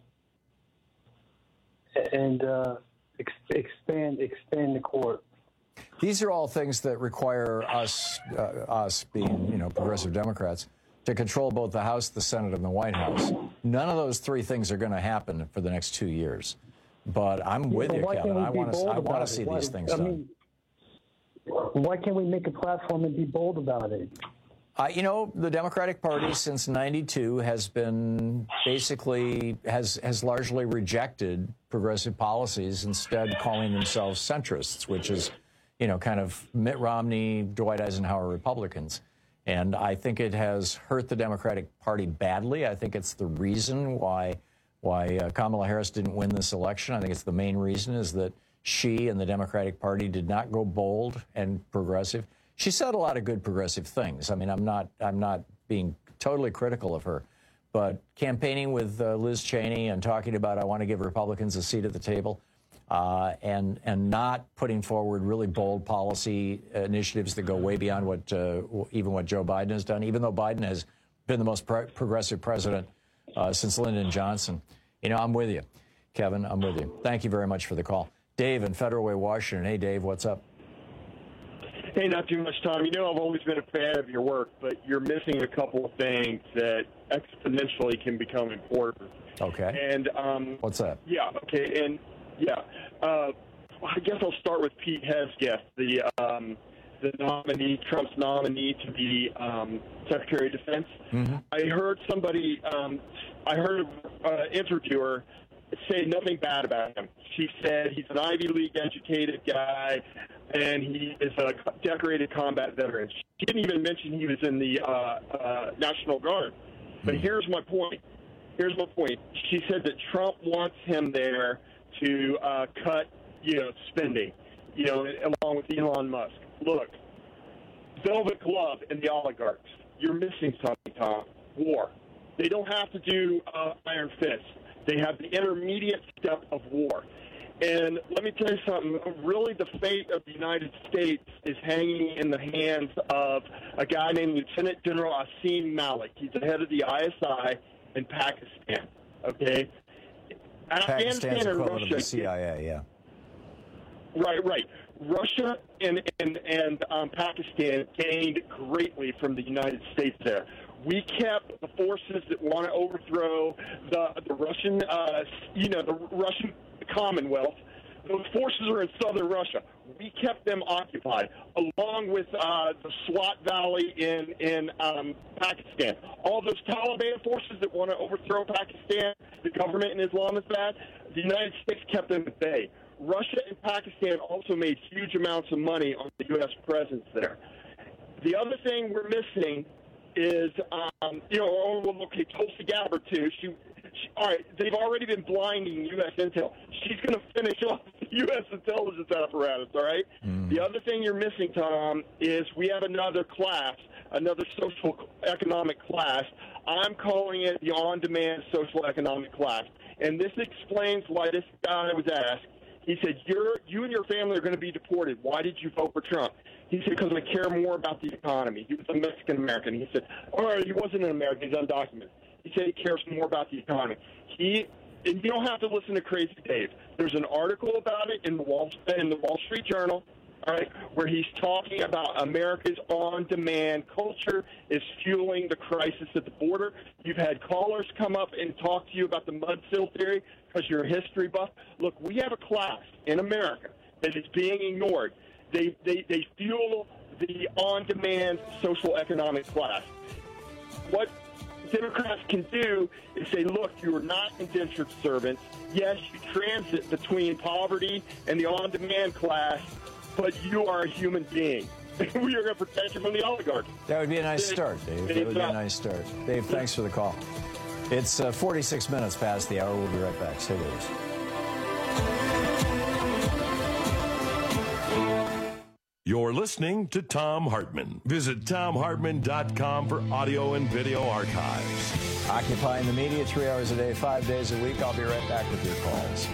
expand the court? These are all things that require us being, progressive Democrats, to control both the House, the Senate, and the White House. None of those three things are going to happen for the next 2 years. But I'm with you, Kevin. I want to see these things done. Why can't we make a platform and be bold about it? The Democratic Party since '92 has been basically has largely rejected progressive policies, instead calling themselves centrists, which is, kind of Mitt Romney, Dwight Eisenhower Republicans. And I think it has hurt the Democratic Party badly. I think it's the reason why Kamala Harris didn't win this election. I think it's the main reason is that she and the Democratic Party did not go bold and progressive. She said a lot of good progressive things. I mean, I'm not being totally critical of her, but campaigning with Liz Cheney and talking about I want to give Republicans a seat at the table, and not putting forward really bold policy initiatives that go way beyond what Joe Biden has done, even though Biden has been the most progressive president since Lyndon Johnson. I'm with you, Kevin. I'm with you. Thank you very much for the call. Dave in Federal Way, Washington. Hey, Dave, what's up? Hey, not too much, Tom. I've always been a fan of your work, but you're missing a couple of things that exponentially can become important. Okay. And what's that? Yeah. Okay. And I guess I'll start with Pete Hegseth, the nominee, Trump's nominee to be Secretary of Defense. Mm-hmm. I heard an interviewer say nothing bad about him. She said he's an Ivy League educated guy. and he is a decorated combat veteran. She didn't even mention he was in the National Guard. But here's my point. She said that Trump wants him there to cut, spending, along with Elon Musk. Look, Velvet Glove and the oligarchs. You're missing something, Tom. War. They don't have to do iron fist. They have the intermediate step of war. And let me tell you something. Really, the fate of the United States is hanging in the hands of a guy named Lieutenant General Asim Malik. He's the head of the ISI in Pakistan. Okay? Pakistan's and equivalent Russia. of the CIA, yeah. Right. Russia and Pakistan gained greatly from the United States there. We kept the forces that want to overthrow the Russian, the Russian Commonwealth. Those forces are in southern Russia. We kept them occupied, along with the Swat Valley in Pakistan. All those Taliban forces that want to overthrow Pakistan, the government in Islamabad, the United States kept them at bay. Russia and Pakistan also made huge amounts of money on the U.S. presence there. The other thing we're missing is, Tulsi Gabbard, too. All right, they've already been blinding U.S. intel. She's going to finish off the U.S. intelligence apparatus, all right? The other thing you're missing, Tom, is we have another class, another social economic class. I'm calling it the on-demand social economic class. And this explains why this guy was asked. He said, you and your family are going to be deported. Why did you vote for Trump? He said, because I care more about the economy. He was a Mexican-American. He said, he wasn't an American. He's undocumented. He said he cares more about the economy. And you don't have to listen to Crazy Dave. There's an article about it in the Wall Street Journal, all right, where he's talking about America's on-demand culture is fueling the crisis at the border. You've had callers come up and talk to you about the mudsill theory because you're a history buff. Look, we have a class in America that is being ignored. They fuel the on-demand social economic class. What Democrats can do is say, look, you are not indentured servants. Yes, you transit between poverty and the on-demand class, but you are a human being. We are going to protect you from the oligarchy. That would be a nice start, Dave. That would be a nice start. Dave, thanks for the call. It's 46 minutes past the hour. We'll be right back. Stay with us. You're listening to Thom Hartmann. Visit ThomHartmann.com for audio and video archives. Occupying the media 3 hours a day, 5 days a week. I'll be right back with your calls.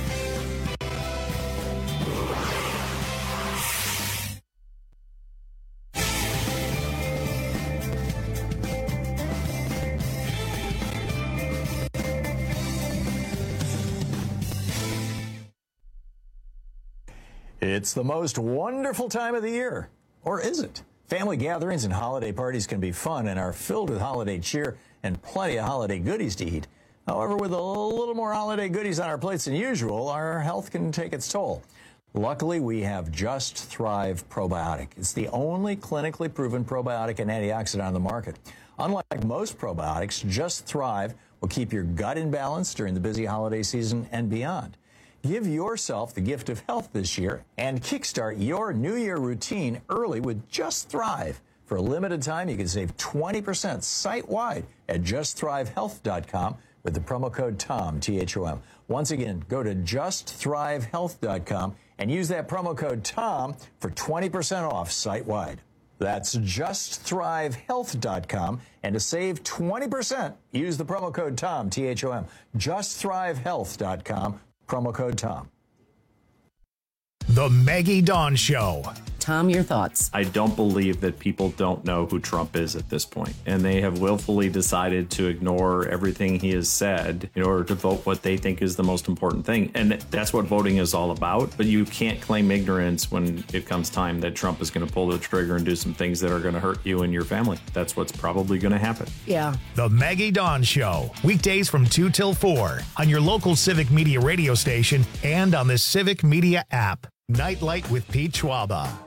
It's the most wonderful time of the year. Or is it? Family gatherings and holiday parties can be fun and are filled with holiday cheer and plenty of holiday goodies to eat. However, with a little more holiday goodies on our plates than usual, our health can take its toll. Luckily, we have Just Thrive Probiotic. It's the only clinically proven probiotic and antioxidant on the market. Unlike most probiotics, Just Thrive will keep your gut in balance during the busy holiday season and beyond. Give yourself the gift of health this year and kickstart your New Year routine early with Just Thrive. For a limited time, you can save 20% site-wide at justthrivehealth.com with the promo code TOM, T-H-O-M. Once again, go to justthrivehealth.com and use that promo code TOM for 20% off site-wide. That's justthrivehealth.com. And to save 20%, use the promo code TOM, T-H-O-M. Justthrivehealth.com. Promo code TOM. The Maggie Dawn Show. Tom, your thoughts? I don't believe that people don't know who Trump is at this point, and they have willfully decided to ignore everything he has said in order to vote what they think is the most important thing. And that's what voting is all about. But you can't claim ignorance when it comes time that Trump is going to pull the trigger and do some things that are going to hurt you and your family. That's what's probably going to happen. Yeah. The Maggie Dawn Show. Weekdays from 2 till 4 on your local Civic Media radio station and on the Civic Media app. Nightlight with Pete Schwaba.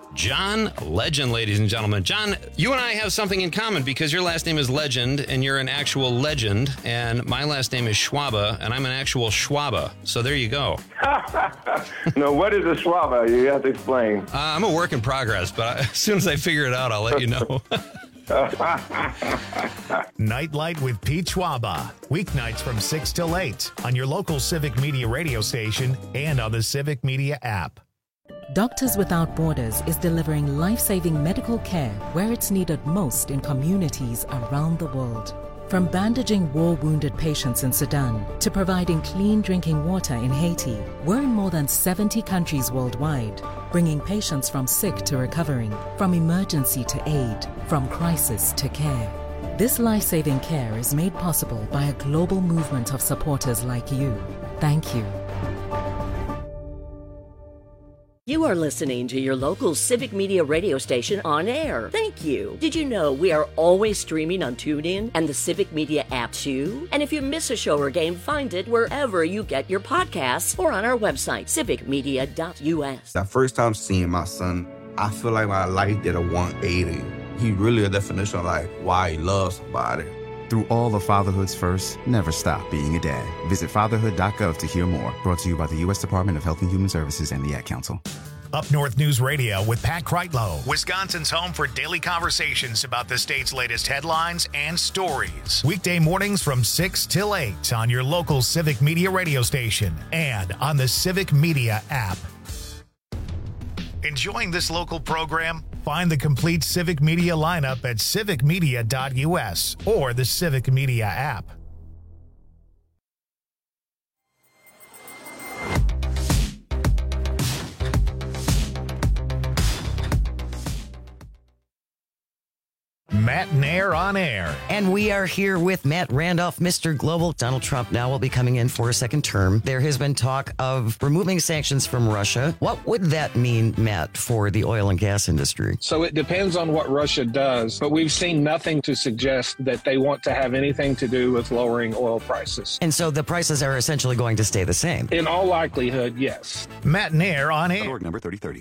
John Legend, ladies and gentlemen. John, you and I have something in common because your last name is Legend and you're an actual legend, and my last name is Schwabe and I'm an actual Schwabe. So there you go. No, what is a Schwabe? You have to explain. I'm a work in progress, but as soon as I figure it out, I'll let you know. Nightlight with Pete Schwaba. Weeknights from 6 till 8 on your local Civic Media radio station and on the Civic Media app. Doctors Without Borders is delivering life-saving medical care where it's needed most in communities around the world. From bandaging war-wounded patients in Sudan to providing clean drinking water in Haiti, we're in more than 70 countries worldwide, bringing patients from sick to recovering, from emergency to aid, from crisis to care. This life-saving care is made possible by a global movement of supporters like you. Thank you. You are listening to your local Civic Media radio station on air. Thank you. Did you know we are always streaming on TuneIn and the Civic Media app too? And if you miss a show or game, find it wherever you get your podcasts or on our website, civicmedia.us. That first time seeing my son, I feel like my life did a 180. He really a definition of like why he loves somebody. Through all of fatherhood's first, never stop being a dad. Visit fatherhood.gov to hear more. Brought to you by the U.S. Department of Health and Human Services and the Ad Council. Up North News Radio with Pat Kreitlow, Wisconsin's home for daily conversations about the state's latest headlines and stories. Weekday mornings from 6 till 8 on your local Civic Media radio station and on the Civic Media app. Enjoying this local program? Find the complete Civic Media lineup at civicmedia.us or the Civic Media app. Matt Nair on air. And we are here with Matt Randolph, Mr. Global. Donald Trump now will be coming in for a second term. There has been talk of removing sanctions from Russia. What would that mean, Matt, for the oil and gas industry? So it depends on what Russia does, but we've seen nothing to suggest that they want to have anything to do with lowering oil prices. And so the prices are essentially going to stay the same? In all likelihood, yes. Matt Nair on air. .org number 3030.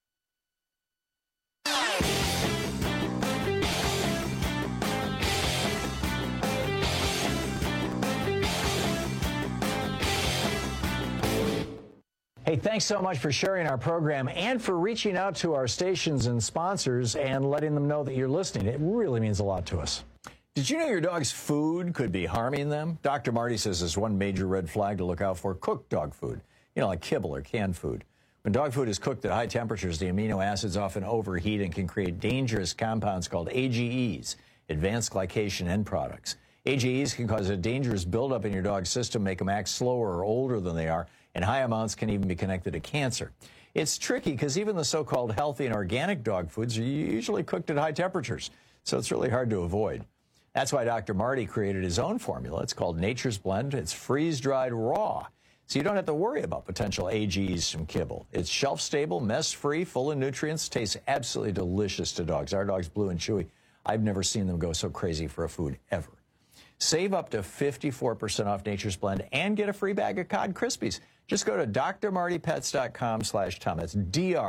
Hey, thanks so much for sharing our program and for reaching out to our stations and sponsors and letting them know that you're listening. It really means a lot to us. Did you know your dog's food could be harming them? Dr. Marty says there's one major red flag to look out for: cooked dog food, like kibble or canned food. When dog food is cooked at high temperatures, the amino acids often overheat and can create dangerous compounds called AGEs, advanced glycation end products. AGEs can cause a dangerous buildup in your dog's system, make them act slower or older than they are, and high amounts can even be connected to cancer. It's tricky because even the so-called healthy and organic dog foods are usually cooked at high temperatures, so it's really hard to avoid. That's why Dr. Marty created his own formula. It's called Nature's Blend. It's freeze-dried raw, so you don't have to worry about potential AGEs from kibble. It's shelf-stable, mess-free, full of nutrients, tastes absolutely delicious to dogs. Our dog's Blue and Chewy. I've never seen them go so crazy for a food ever. Save up to 54% off Nature's Blend and get a free bag of Cod Krispies. Just go to drmartypets.com/Tom. That's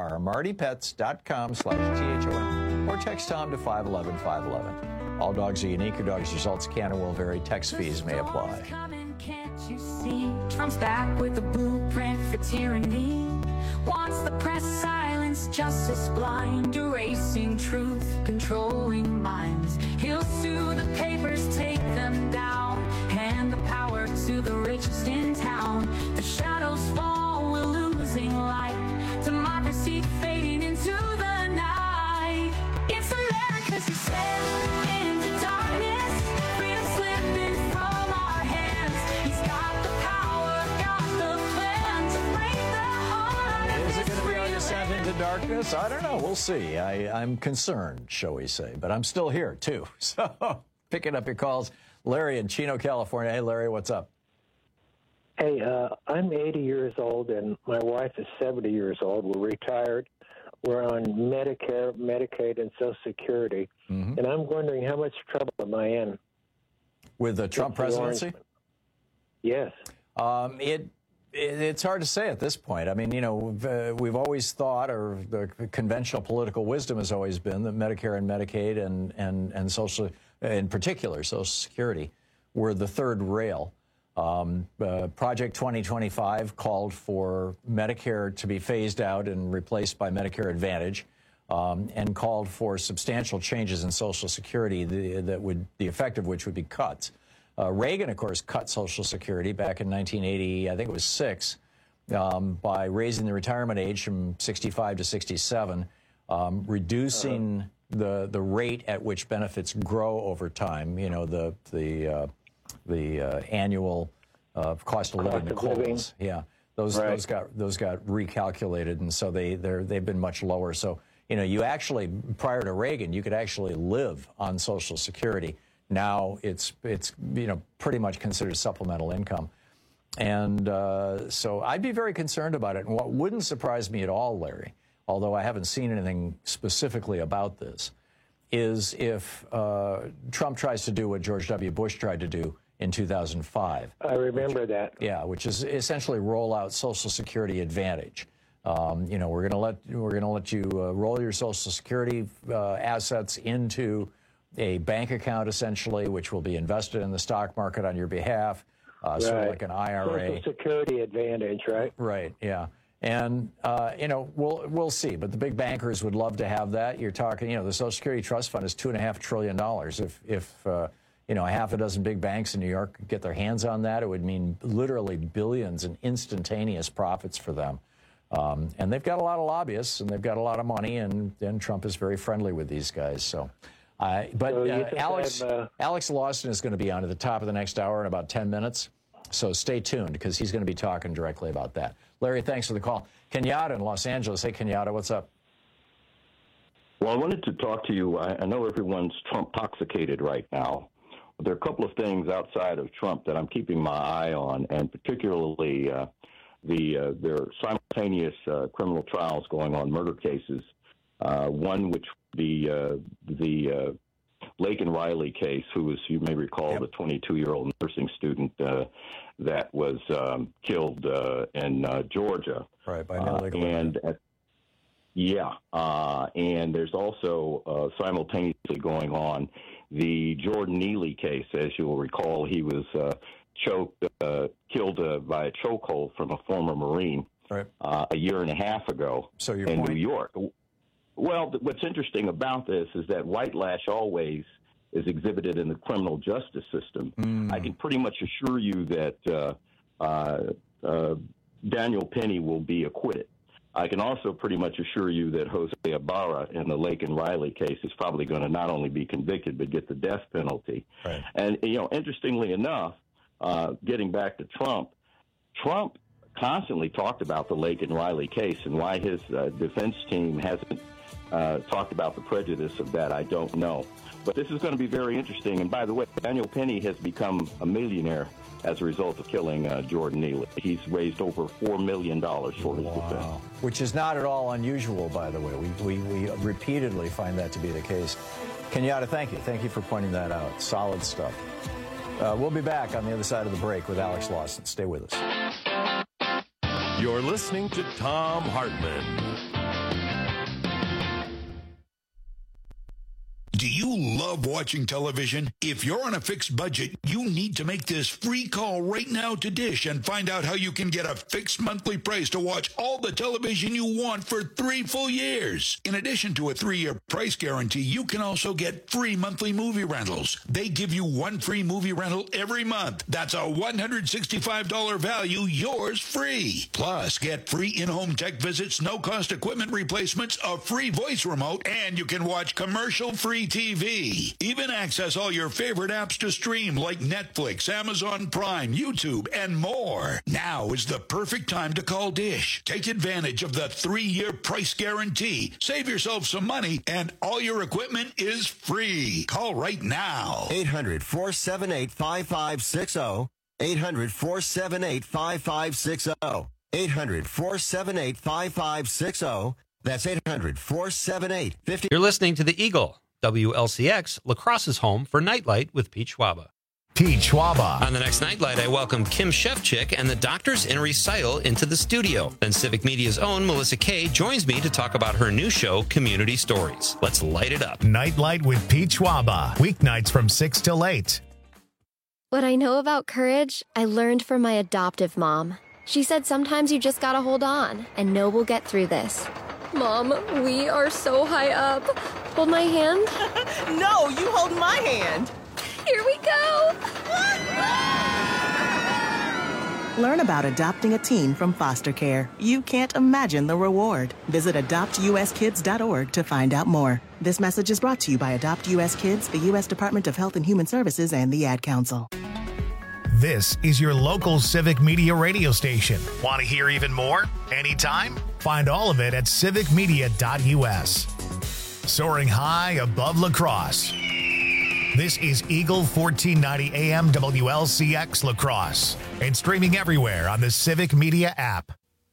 drmartypets.com/THOM. Or text Tom to 511-511. All dogs are unique. Your dog's results can and will vary. Text fees may apply. Can't you see? Trump's back with a blueprint for tyranny. Wants the press silence, justice blind, erasing truth, controlling minds. He'll sue the papers, take them down, hand the power to the richest in town. The shadows fall, we're losing light. Democracy fading into the night. It's America's he said into darkness. Freedom slipping from our hands. He's got the power, got the plan to break the heart. Is it going to be our descent into darkness? I don't know. We'll see. I'm concerned, shall we say. But I'm still here, too. So picking up your calls. Larry in Chino, California. Hey, Larry, what's up? Hey, I'm 80 years old, and my wife is 70 years old. We're retired. We're on Medicare, Medicaid, and Social Security. And I'm wondering, how much trouble am I in? With the Trump presidency? Yes. It's hard to say at this point. I mean, we've always thought, or the conventional political wisdom has always been, that Medicare and Medicaid and Social, in particular, Social Security, were the third rail. Project 2025 called for Medicare to be phased out and replaced by Medicare Advantage, and called for substantial changes in Social Security the effect of which would be cuts. Reagan, of course, cut Social Security back in 1980, I think it was 6, by raising the retirement age from 65 to 67, reducing the rate at which benefits grow over time. The annual cost of living, the COLAs. Yeah, those got recalculated, and so they've been much lower. So you actually, prior to Reagan, you could actually live on Social Security. Now it's pretty much considered supplemental income. And so I'd be very concerned about it. And what wouldn't surprise me at all, Larry, although I haven't seen anything specifically about this, is if Trump tries to do what George W. Bush tried to do in 2005. I remember that. Yeah, which is essentially roll out Social Security Advantage. We're going to let you roll your Social Security assets into a bank account, essentially, which will be invested in the stock market on your behalf, sort of like an IRA. Social Security Advantage, right? Right, yeah. And, we'll see. But the big bankers would love to have that. You're talking, the Social Security Trust Fund is $2.5 trillion. If half a dozen big banks in New York could get their hands on that, it would mean literally billions in instantaneous profits for them. And they've got a lot of lobbyists, and they've got a lot of money, and Trump is very friendly with these guys, so... Alex Lawson is going to be on at the top of the next hour in about 10 minutes. So stay tuned, because he's going to be talking directly about that. Larry, thanks for the call. Kenyatta in Los Angeles. Hey, Kenyatta, what's up? Well, I wanted to talk to you. I know everyone's Trump-toxicated right now. There are a couple of things outside of Trump that I'm keeping my eye on, and particularly there are simultaneous criminal trials going on, murder cases. One which the Laken Riley case, who was, you may recall, the 22-year-old nursing student that was killed in Georgia. Right, by no legal and there's also simultaneously going on the Jordan Neely case. As you will recall, he was killed by a chokehold from a former Marine a year and a half ago in New York. Well, what's interesting about this is that white lash always is exhibited in the criminal justice system. I can pretty much assure you that Daniel Penny will be acquitted. I can also pretty much assure you that Jose Ibarra in the Laken Riley case is probably going to not only be convicted but get the death penalty. Right. And, interestingly enough, getting back to Trump constantly talked about the Laken Riley case, and why his defense team hasn't talked about the prejudice of that, I don't know. But this is going to be very interesting. And by the way, Daniel Penny has become a millionaire as a result of killing Jordan Neely. He's raised over $4 million for his defense. Which is not at all unusual, by the way. We repeatedly find that to be the case. Kenyatta, thank you. Thank you for pointing that out. Solid stuff. We'll be back on the other side of the break with Alex Lawson. Stay with us. You're listening to Thom Hartmann. Do you love watching television? If you're on a fixed budget, you need to make this free call right now to Dish and find out how you can get a fixed monthly price to watch all the television you want for 3 full years. In addition to a 3-year price guarantee, you can also get free monthly movie rentals. They give you 1 free movie rental every month. That's a $165 value, yours free. Plus, get free in-home tech visits, no-cost equipment replacements, a free voice remote, and you can watch commercial-free TV. Even access all your favorite apps to stream like Netflix, Amazon Prime, YouTube, and more. Now is the perfect time to call Dish. Take advantage of the 3-year price guarantee. Save yourself some money, and all your equipment is free. Call right now. 800-478-5560. 800-478-5560. 800-478-5560. That's 800-478-50. You're listening to The Eagle, WLCX, La Crosse's home for Nightlight with Pete Schwaba. Pete Schwaba. On the next Nightlight, I welcome Kim Shevchik and the Doctors in Recital into the studio. Then Civic Media's own Melissa Kay joins me to talk about her new show, Community Stories. Let's light it up. Nightlight with Pete Schwaba. Weeknights from 6 till 8. What I know about courage, I learned from my adoptive mom. She said sometimes you just gotta hold on and know we'll get through this. Mom, we are so high up. Hold my hand. No, you hold my hand. Here we go. Learn about adopting a teen from foster care. You can't imagine the reward. Visit adoptuskids.org to find out more. This message is brought to you by Adopt US Kids, the U.S. Department of Health and Human Services, and the Ad Council. This is your local Civic Media radio station. Want to hear even more? Anytime? Find all of it at civicmedia.us. Soaring high above La Crosse. This is Eagle 1490 AM WLCX La Crosse and streaming everywhere on the Civic Media app.